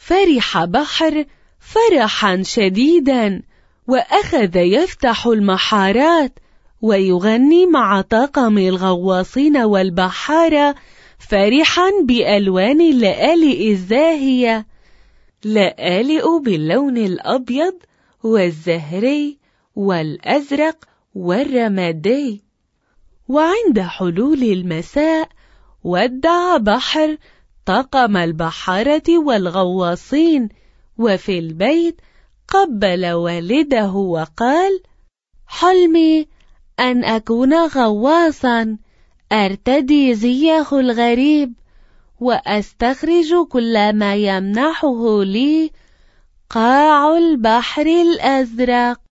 فرح بحر فرحا شديدا، وأخذ يفتح المحارات ويغني مع طاقم الغواصين والبحارة، فرحا بألوان اللآلئ الزاهية، لآلئ باللون الأبيض والزهري والأزرق والرمادي. وعند حلول المساء ودع بحر طاقم البحارة والغواصين، وفي البيت قبل والده وقال: حلمي أن أكون غواصا، أرتدي زيه الغريب وأستخرج كل ما يمنحه لي قاع البحر الأزرق.